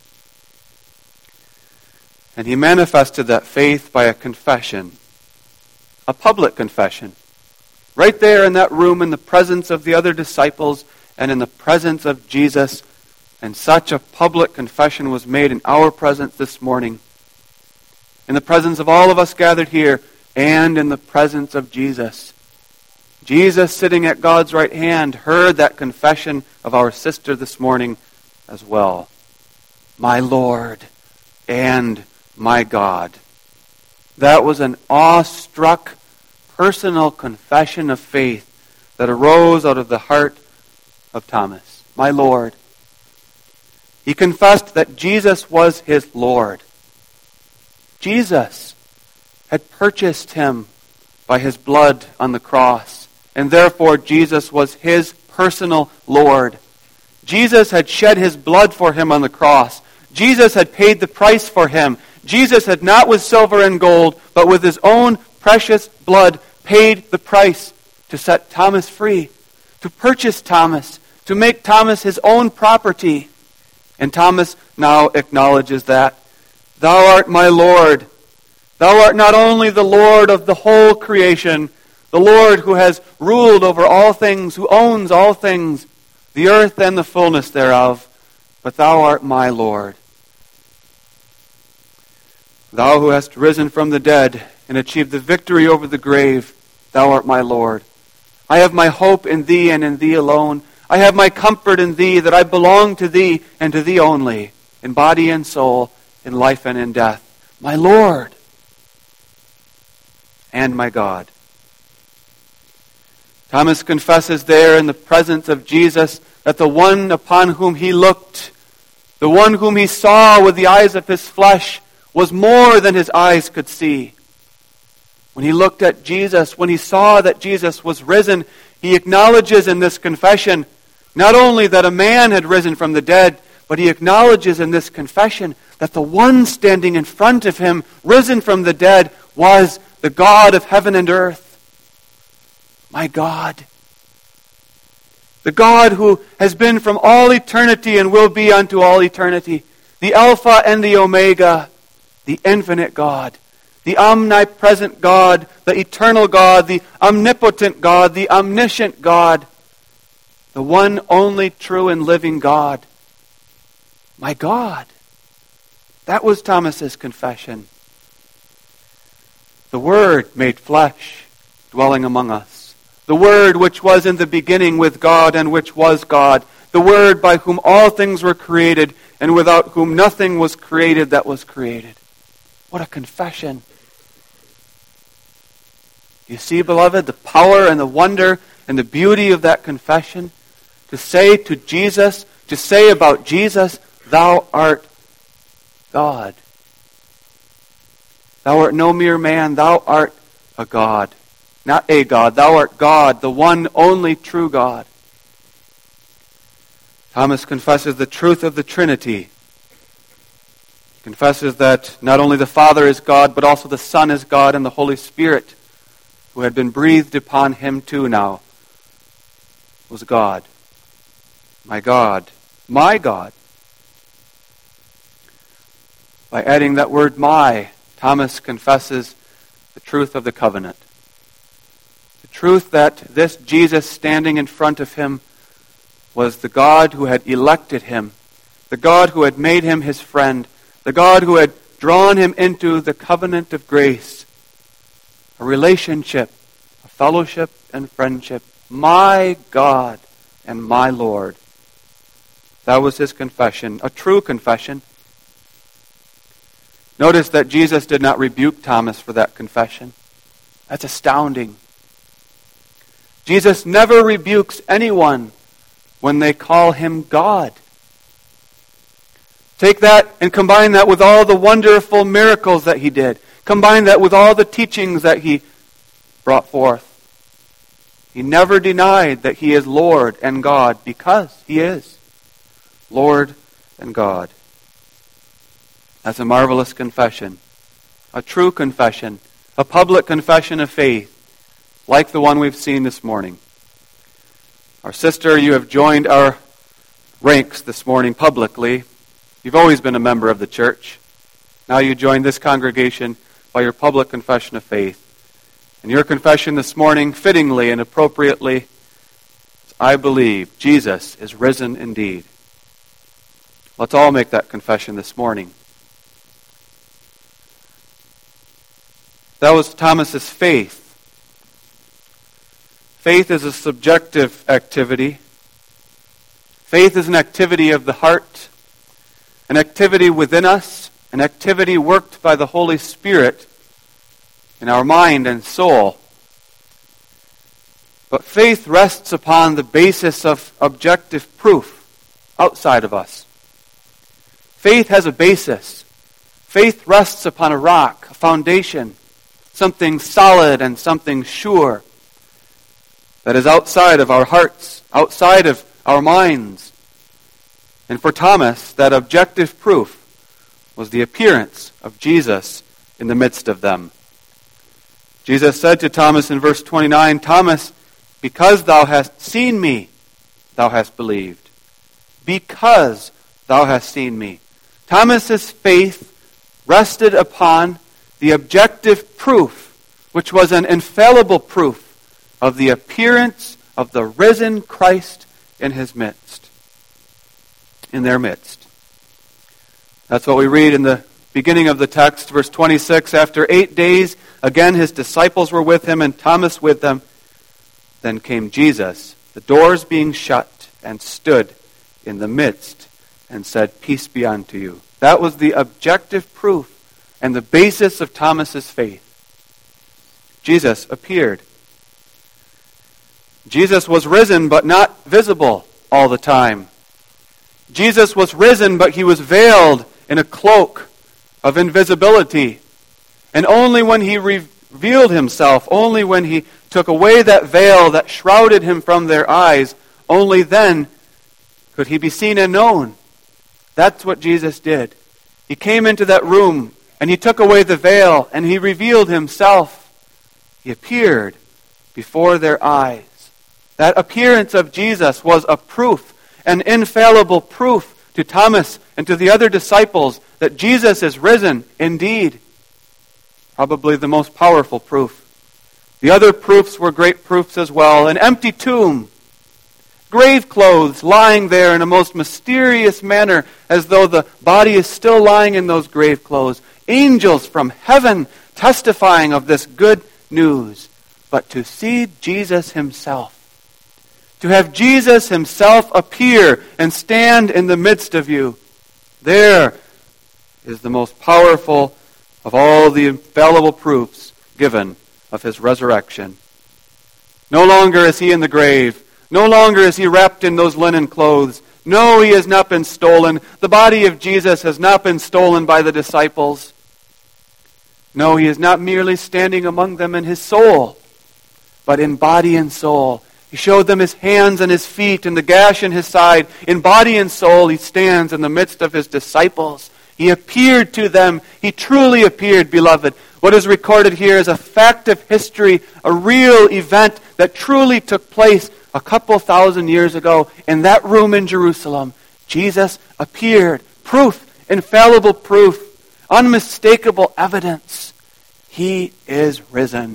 S1: And he manifested that faith by a confession, a public confession. Right there in that room in the presence of the other disciples and in the presence of Jesus. And such a public confession was made in our presence this morning. In the presence of all of us gathered here and in the presence of Jesus. Jesus, sitting at God's right hand, heard that confession of our sister this morning as well. My Lord and my God. That was an awestruck personal confession of faith that arose out of the heart of Thomas. My Lord. He confessed that Jesus was his Lord. Jesus had purchased him by his blood on the cross, and therefore Jesus was his personal Lord. Jesus had shed his blood for him on the cross. Jesus had paid the price for him. Jesus had not with silver and gold, but with his own precious blood paid the price to set Thomas free, to purchase Thomas, to make Thomas his own property. And Thomas now acknowledges that. Thou art my Lord. Thou art not only the Lord of the whole creation, the Lord who has ruled over all things, who owns all things, the earth and the fullness thereof, but thou art my Lord. Thou who hast risen from the dead and achieved the victory over the grave, thou art my Lord. I have my hope in thee and in thee alone. I have my comfort in thee, that I belong to thee and to thee only, in body and soul, in life and in death. My Lord and my God. Thomas confesses there in the presence of Jesus that the one upon whom he looked, the one whom he saw with the eyes of his flesh, was more than his eyes could see. When he looked at Jesus, when he saw that Jesus was risen, he acknowledges in this confession not only that a man had risen from the dead, but he acknowledges in this confession that the one standing in front of him, risen from the dead, was the God of heaven and earth. My God. The God who has been from all eternity and will be unto all eternity. The Alpha and the Omega. The infinite God. The omnipresent God. The eternal God. The omnipotent God. The omniscient God. The one only true and living God. My God. That was Thomas's confession. The Word made flesh, dwelling among us. The Word which was in the beginning with God and which was God. The Word by whom all things were created and without whom nothing was created that was created. What a confession. You see, beloved, the power and the wonder and the beauty of that confession. To say to Jesus, to say about Jesus, thou art God. Thou art no mere man, thou art a God. Not a God, thou art God, the one only true God. Thomas confesses the truth of the Trinity. He confesses that not only the Father is God, but also the Son is God, and the Holy Spirit, who had been breathed upon him too now, was God. My God. My God. By adding that word my, Thomas confesses the truth of the covenant. The truth that this Jesus standing in front of him was the God who had elected him, the God who had made him his friend, the God who had drawn him into the covenant of grace, a relationship, a fellowship and friendship. My God and my Lord. That was his confession, a true confession. Notice that Jesus did not rebuke Thomas for that confession. That's astounding. Jesus never rebukes anyone when they call him God. Take that and combine that with all the wonderful miracles that he did. Combine that with all the teachings that he brought forth. He never denied that he is Lord and God, because he is Lord and God. That's a marvelous confession. A true confession. A public confession of faith, like the one we've seen this morning. Our sister, you have joined our ranks this morning publicly. You've always been a member of the church. Now you join this congregation by your public confession of faith. And your confession this morning, fittingly and appropriately, I believe Jesus is risen indeed. Let's all make that confession this morning. That was Thomas's faith. Faith is a subjective activity. Faith is an activity of the heart, an activity within us, an activity worked by the Holy Spirit in our mind and soul. But faith rests upon the basis of objective proof outside of us. Faith has a basis. Faith rests upon a rock, a foundation, something solid and something sure that is outside of our hearts, outside of our minds. And for Thomas, that objective proof was the appearance of Jesus in the midst of them. Jesus said to Thomas in verse twenty-nine, Thomas, because thou hast seen me, thou hast believed. Because thou hast seen me. Thomas's faith rested upon the objective proof, which was an infallible proof of the appearance of the risen Christ in his midst, in their midst. That's what we read in the Beginning of the text, verse twenty-six, after eight days, again his disciples were with him and Thomas with them. Then came Jesus, the doors being shut, and stood in the midst and said, "Peace be unto you." That was the objective proof and the basis of Thomas's faith. Jesus appeared. Jesus was risen, but not visible all the time. Jesus was risen, but he was veiled in a cloak of invisibility. And only when he revealed himself, only when he took away that veil that shrouded him from their eyes, only then could he be seen and known. That's what Jesus did. He came into that room and he took away the veil and he revealed himself. He appeared before their eyes. That appearance of Jesus was a proof, an infallible proof to Thomas and to the other disciples that Jesus is risen indeed. Probably the most powerful proof. The other proofs were great proofs as well. An empty tomb, grave clothes lying there in a most mysterious manner as though the body is still lying in those grave clothes. Angels from heaven testifying of this good news. But to see Jesus himself, to have Jesus himself appear and stand in the midst of you, there is the most powerful of all the infallible proofs given of his resurrection. No longer is he in the grave. No longer is he wrapped in those linen clothes. No, he has not been stolen. The body of Jesus has not been stolen by the disciples. No, he is not merely standing among them in his soul, but in body and soul. He showed them his hands and his feet and the gash in his side. In body and soul, he stands in the midst of his disciples. He appeared to them. He truly appeared, beloved. What is recorded here is a fact of history, a real event that truly took place a couple thousand years ago in that room in Jerusalem. Jesus appeared. Proof, infallible proof, unmistakable evidence. He is risen.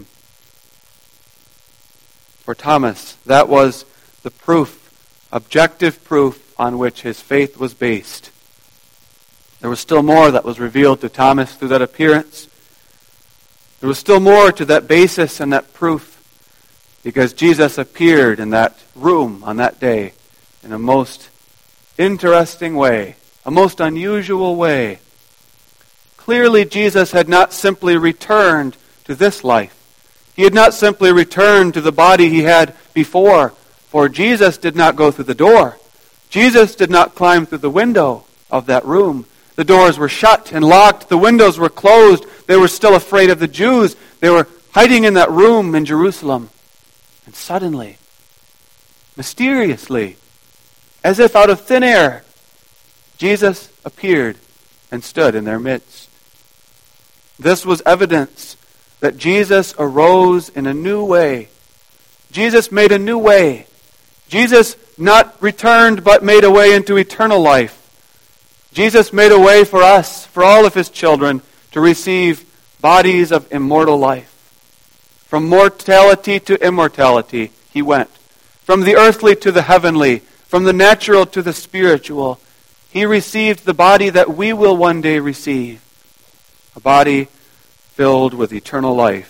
S1: For Thomas, that was the proof, objective proof on which his faith was based. There was still more that was revealed to Thomas through that appearance. There was still more to that basis and that proof, because Jesus appeared in that room on that day in a most interesting way, a most unusual way. Clearly, Jesus had not simply returned to this life. He had not simply returned to the body he had before, for Jesus did not go through the door. Jesus did not climb through the window of that room. The doors were shut and locked. The windows were closed. They were still afraid of the Jews. They were hiding in that room in Jerusalem. And suddenly, mysteriously, as if out of thin air, Jesus appeared and stood in their midst. This was evidence that Jesus arose in a new way. Jesus made a new way. Jesus not returned but made a way into eternal life. Jesus made a way for us, for all of his children, to receive bodies of immortal life. From mortality to immortality, he went. From the earthly to the heavenly, from the natural to the spiritual. He received the body that we will one day receive. A body filled with eternal life.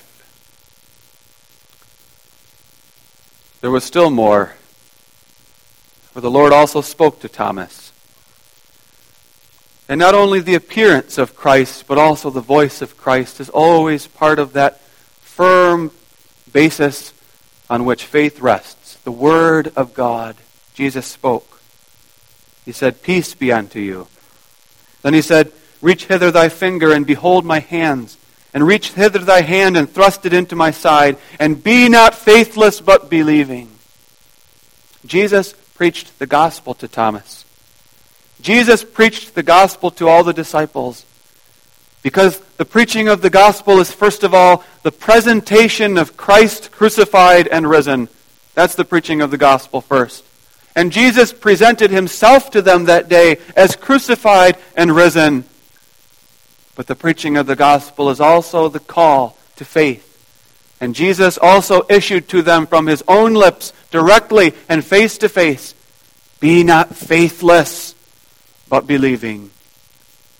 S1: There was still more. For the Lord also spoke to Thomas. And not only the appearance of Christ, but also the voice of Christ is always part of that firm basis on which faith rests. The Word of God. Jesus spoke. He said, "Peace be unto you." Then he said, "Reach hither thy finger and behold my hands. And reach hither thy hand and thrust it into my side. And be not faithless but believing." Jesus preached the gospel to Thomas. Jesus preached the gospel to all the disciples. Because the preaching of the gospel is first of all the presentation of Christ crucified and risen. That's the preaching of the gospel first. And Jesus presented himself to them that day as crucified and risen. But the preaching of the gospel is also the call to faith. And Jesus also issued to them from his own lips, directly and face to face, "Be not faithless, but believing."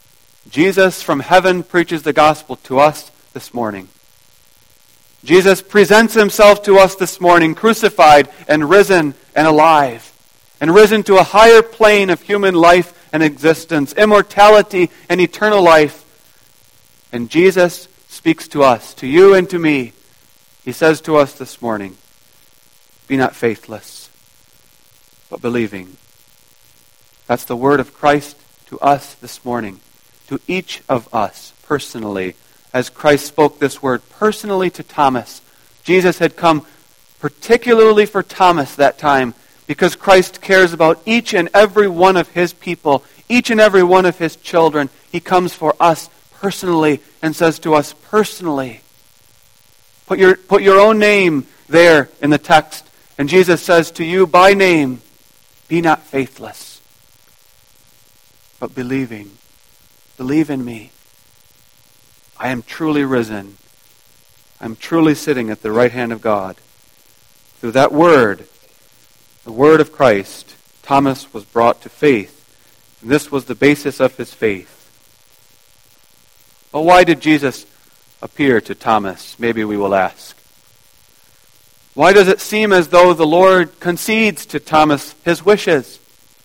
S1: Jesus from heaven preaches the gospel to us this morning. Jesus presents himself to us this morning, crucified and risen and alive, and risen to a higher plane of human life and existence, immortality and eternal life. And Jesus speaks to us, to you and to me. He says to us this morning, be not faithless, but believing. That's the word of Christ to us this morning, to each of us personally. As Christ spoke this word personally to Thomas, Jesus had come particularly for Thomas that time because Christ cares about each and every one of his people, each and every one of his children. He comes for us personally and says to us personally. Put your, put your own name there in the text. And Jesus says to you by name, be not faithless, but believing. Believe in me. I am truly risen. I'm truly sitting at the right hand of God. Through that word, the word of Christ, Thomas was brought to faith. And this was the basis of his faith. But why did Jesus appear to Thomas? Maybe we will ask. Why does it seem as though the Lord concedes to Thomas his wishes?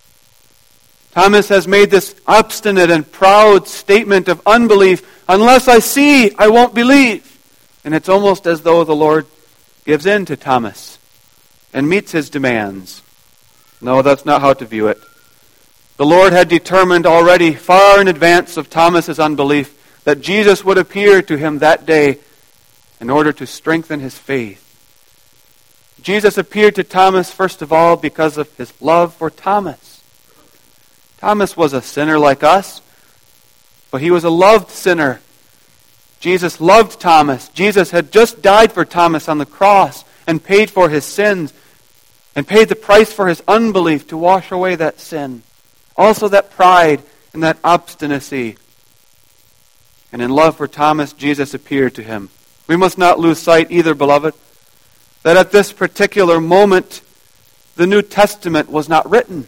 S1: Thomas has made this obstinate and proud statement of unbelief. Unless I see, I won't believe. And it's almost as though the Lord gives in to Thomas and meets his demands. No, that's not how to view it. The Lord had determined already, far in advance of Thomas's unbelief, that Jesus would appear to him that day in order to strengthen his faith. Jesus appeared to Thomas, first of all, because of his love for Thomas. Thomas was a sinner like us, but he was a loved sinner. Jesus loved Thomas. Jesus had just died for Thomas on the cross and paid for his sins and paid the price for his unbelief to wash away that sin. Also that pride and that obstinacy. And in love for Thomas, Jesus appeared to him. We must not lose sight either, beloved, that at this particular moment, the New Testament was not written.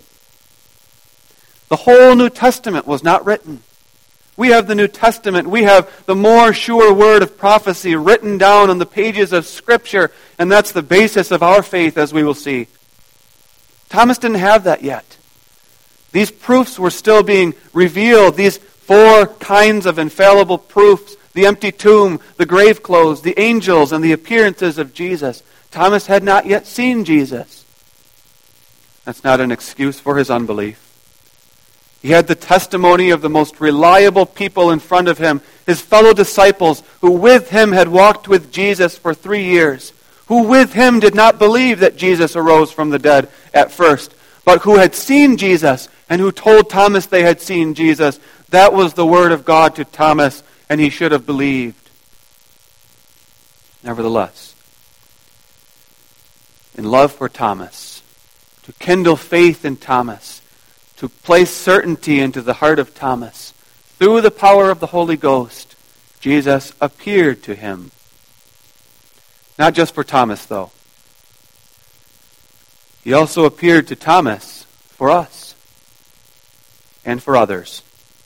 S1: The whole New Testament was not written. We have the New Testament. We have the more sure word of prophecy written down on the pages of Scripture, and that's the basis of our faith, as we will see. Thomas didn't have that yet. These proofs were still being revealed, these four kinds of infallible proofs, the empty tomb, the grave clothes, the angels, and the appearances of Jesus. Thomas had not yet seen Jesus. That's not an excuse for his unbelief. He had the testimony of the most reliable people in front of him, his fellow disciples, who with him had walked with Jesus for three years, who with him did not believe that Jesus arose from the dead at first, but who had seen Jesus and who told Thomas they had seen Jesus. That was the word of God to Thomas, and he should have believed. Nevertheless, in love for Thomas, to kindle faith in Thomas, to place certainty into the heart of Thomas, through the power of the Holy Ghost, Jesus appeared to him. Not just for Thomas, though. He also appeared to Thomas for us and for others.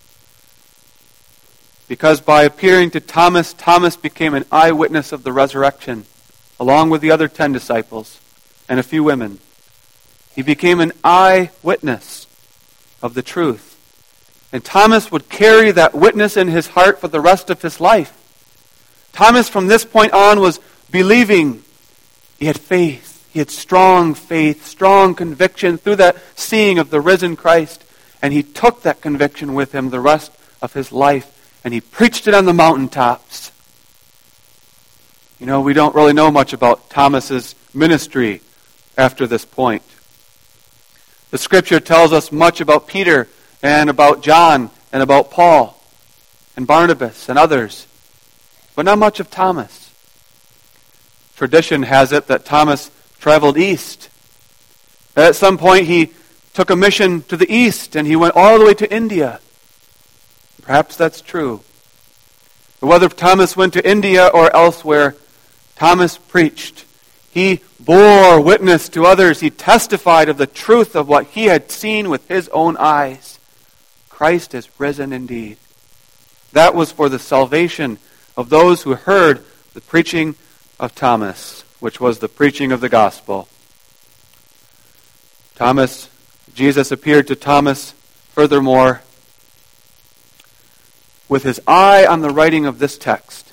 S1: Because by appearing to Thomas, Thomas became an eyewitness of the resurrection, along with the other ten disciples and a few women. He became an eyewitness of the truth. And Thomas would carry that witness in his heart for the rest of his life. Thomas from this point on was believing. He had faith. He had strong faith, strong conviction through that seeing of the risen Christ. And he took that conviction with him the rest of his life. And he preached it on the mountaintops. You know, we don't really know much about Thomas's ministry after this point. The Scripture tells us much about Peter and about John and about Paul and Barnabas and others, but not much of Thomas. Tradition has it that Thomas traveled east. That at some point he took a mission to the east and he went all the way to India. Perhaps that's true. But whether Thomas went to India or elsewhere, Thomas preached. He bore witness to others. He testified of the truth of what he had seen with his own eyes. Christ is risen indeed. That was for the salvation of those who heard the preaching of Thomas, which was the preaching of the gospel. Thomas, Jesus appeared to Thomas, furthermore, with his eye on the writing of this text.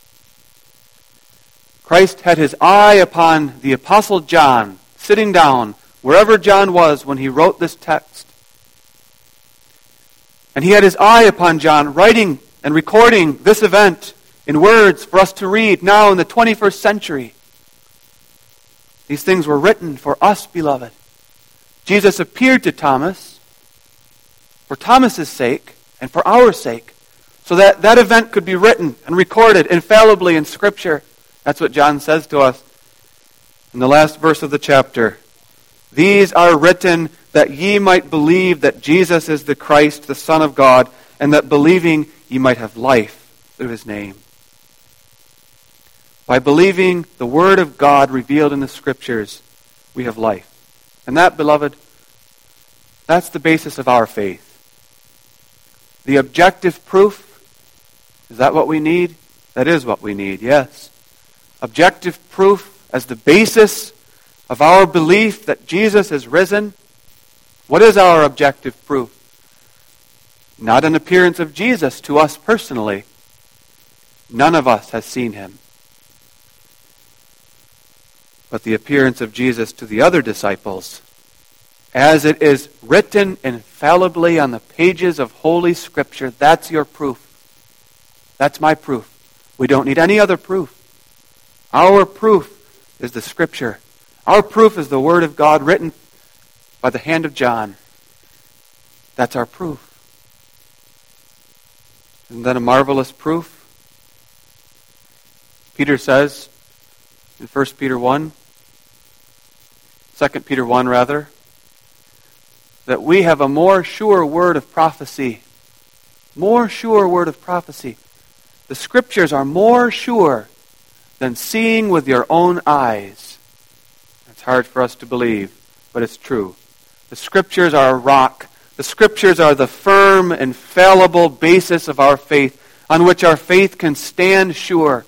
S1: Christ had his eye upon the Apostle John, sitting down wherever John was when he wrote this text. And he had his eye upon John, writing and recording this event in words for us to read now in the twenty-first century. These things were written for us, beloved. Jesus appeared to Thomas for Thomas's sake and for our sake, so that that event could be written and recorded infallibly in Scripture. That's what John says to us in the last verse of the chapter. These are written that ye might believe that Jesus is the Christ, the Son of God, and that believing ye might have life through his name. By believing the Word of God revealed in the Scriptures, we have life. And that, beloved, that's the basis of our faith. The objective proof, is that what we need? That is what we need, yes. Objective proof as the basis of our belief that Jesus is risen. What is our objective proof? Not an appearance of Jesus to us personally. None of us has seen him. But the appearance of Jesus to the other disciples, as it is written infallibly on the pages of Holy Scripture, that's your proof. That's my proof. We don't need any other proof. Our proof is the Scripture. Our proof is the Word of God written by the hand of John. That's our proof. Isn't that a marvelous proof? Peter says in First Peter one, Second Peter one rather, that we have a more sure word of prophecy. More sure word of prophecy. The Scriptures are more sure than seeing with your own eyes. It's hard for us to believe, but it's true. The Scriptures are a rock. The Scriptures are the firm, infallible basis of our faith, on which our faith can stand sure.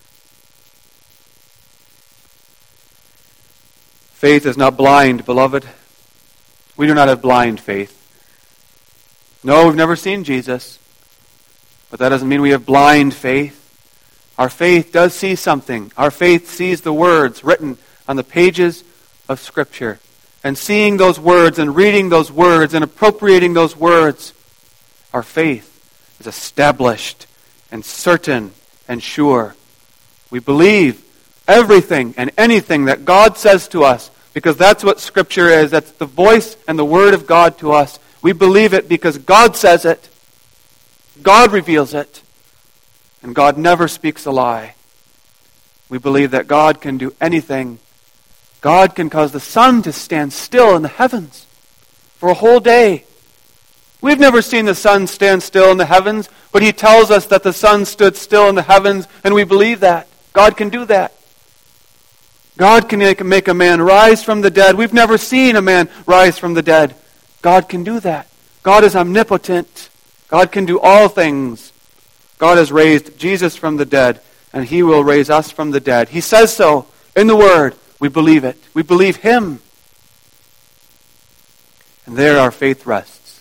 S1: Faith is not blind, beloved. We do not have blind faith. No, we've never seen Jesus. But that doesn't mean we have blind faith. Our faith does see something. Our faith sees the words written on the pages of Scripture. And seeing those words and reading those words and appropriating those words, our faith is established and certain and sure. We believe everything and anything that God says to us, because that's what Scripture is. That's the voice and the Word of God to us. We believe it because God says it. God reveals it. And God never speaks a lie. We believe that God can do anything. God can cause the sun to stand still in the heavens for a whole day. We've never seen the sun stand still in the heavens, but He tells us that the sun stood still in the heavens, and we believe that. God can do that. God can make, make a man rise from the dead. We've never seen a man rise from the dead. God can do that. God is omnipotent. God can do all things. God has raised Jesus from the dead, and He will raise us from the dead. He says so in the Word. We believe it. We believe Him. And there our faith rests.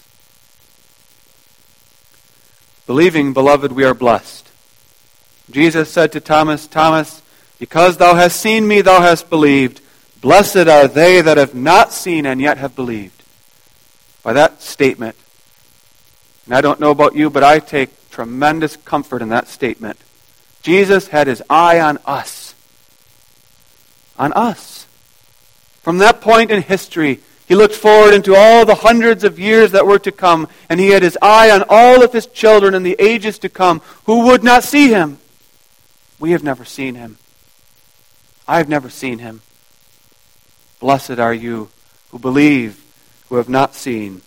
S1: Believing, beloved, we are blessed. Jesus said to Thomas, Thomas, because thou hast seen me, thou hast believed. Blessed are they that have not seen and yet have believed. By that statement, and I don't know about you, but I take tremendous comfort in that statement. Jesus had His eye on us. On us. From that point in history, He looked forward into all the hundreds of years that were to come, and He had His eye on all of His children in the ages to come who would not see Him. We have never seen Him. I have never seen Him. Blessed are you who believe, who have not seen.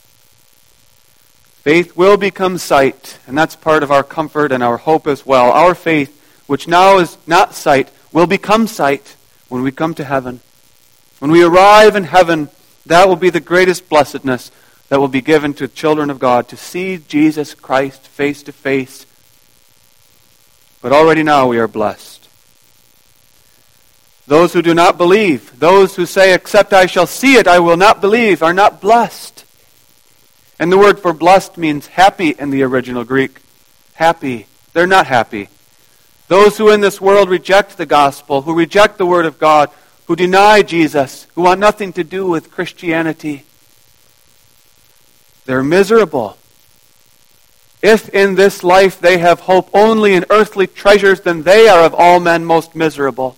S1: Faith will become sight, and that's part of our comfort and our hope as well. Our faith, which now is not sight, will become sight when we come to heaven. When we arrive in heaven, that will be the greatest blessedness that will be given to children of God to see Jesus Christ face to face. But already now we are blessed. Those who do not believe, those who say, except I shall see it, I will not believe, are not blessed. And the word for blessed means happy in the original Greek. Happy. They're not happy. Those who in this world reject the gospel, who reject the word of God, who deny Jesus, who want nothing to do with Christianity, they're miserable. If in this life they have hope only in earthly treasures, then they are of all men most miserable.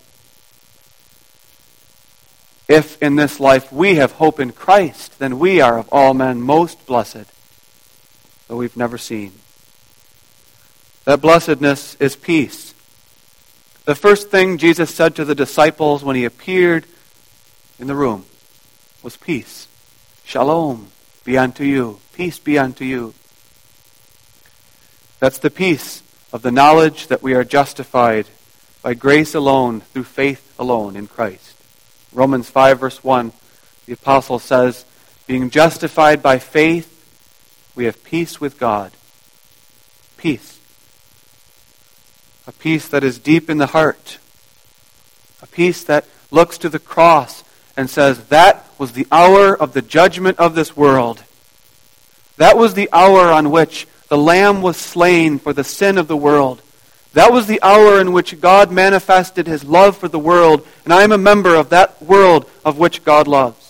S1: If in this life we have hope in Christ, then we are of all men most blessed, though we've never seen. That blessedness is peace. The first thing Jesus said to the disciples when he appeared in the room was peace. Shalom be unto you. Peace be unto you. That's the peace of the knowledge that we are justified by grace alone, through faith alone in Christ. Romans five verse one, the apostle says, being justified by faith, we have peace with God. Peace. A peace that is deep in the heart. A peace that looks to the cross and says, that was the hour of the judgment of this world. That was the hour on which the Lamb was slain for the sin of the world. That was the hour in which God manifested his love for the world, and I am a member of that world of which God loves.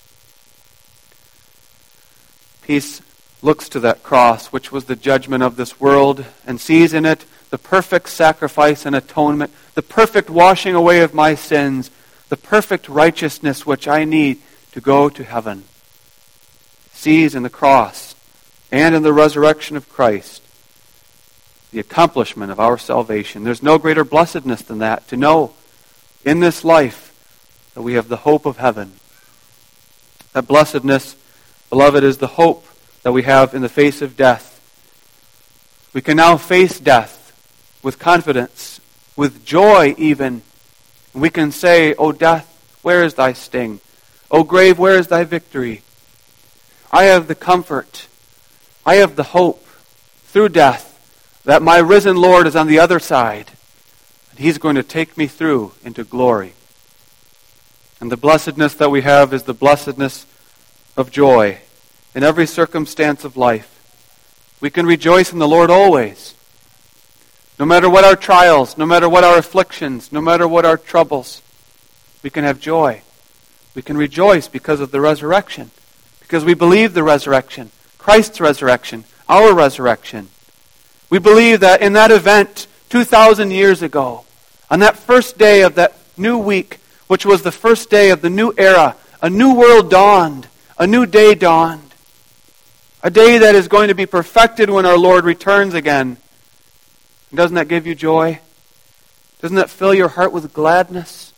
S1: Peace looks to that cross, which was the judgment of this world, and sees in it the perfect sacrifice and atonement, the perfect washing away of my sins, the perfect righteousness which I need to go to heaven. Sees in the cross and in the resurrection of Christ the accomplishment of our salvation. There's no greater blessedness than that, to know in this life that we have the hope of heaven. That blessedness, beloved, is the hope that we have in the face of death. We can now face death with confidence, with joy even. And we can say, O death, where is thy sting? O grave, where is thy victory? I have the comfort, I have the hope through death that my risen Lord is on the other side, and he's going to take me through into glory. And the blessedness that we have is the blessedness of joy in every circumstance of life. We can rejoice in the Lord always. No matter what our trials, no matter what our afflictions, no matter what our troubles, we can have joy. We can rejoice because of the resurrection, because we believe the resurrection, Christ's resurrection, our resurrection. We believe that in that event two thousand years ago, on that first day of that new week, which was the first day of the new era, a new world dawned, a new day dawned, a day that is going to be perfected when our Lord returns again. And doesn't that give you joy? Doesn't that fill your heart with gladness?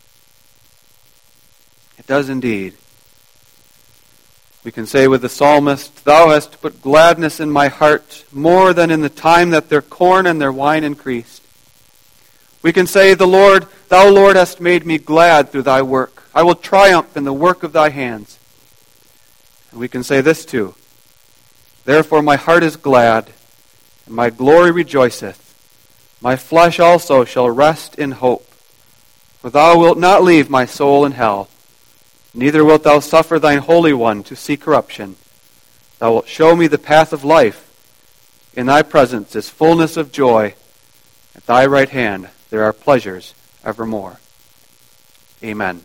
S1: It does indeed. We can say with the psalmist, Thou hast put gladness in my heart more than in the time that their corn and their wine increased. We can say, the Lord, Thou, Lord, hast made me glad through thy work. I will triumph in the work of thy hands. And we can say this too, Therefore my heart is glad, and my glory rejoiceth. My flesh also shall rest in hope. For thou wilt not leave my soul in hell, neither wilt thou suffer thine Holy One to see corruption. Thou wilt show me the path of life. In thy presence is fullness of joy. At thy right hand there are pleasures evermore. Amen.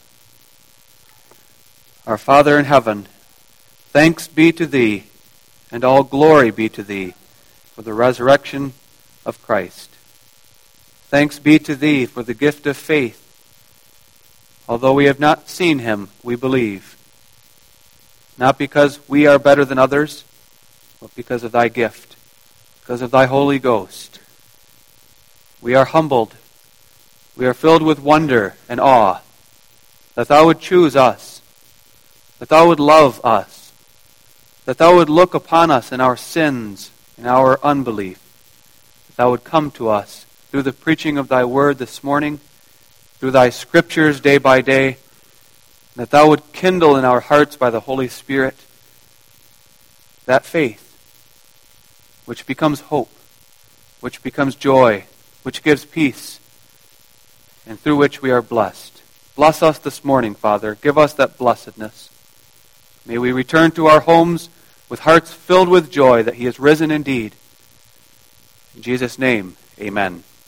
S1: Our Father in heaven, thanks be to thee, and all glory be to thee, for the resurrection of Christ. Thanks be to thee for the gift of faith. Although we have not seen him, we believe. Not because we are better than others, but because of thy gift, because of thy Holy Ghost. We are humbled. We are filled with wonder and awe that thou would choose us, that thou would love us, that thou would look upon us in our sins, in our unbelief, that thou would come to us through the preaching of thy word this morning, through thy scriptures day by day, that thou would kindle in our hearts by the Holy Spirit that faith, which becomes hope, which becomes joy, which gives peace, and through which we are blessed. Bless us this morning, Father. Give us that blessedness. May we return to our homes with hearts filled with joy that he is risen indeed. In Jesus' name, amen.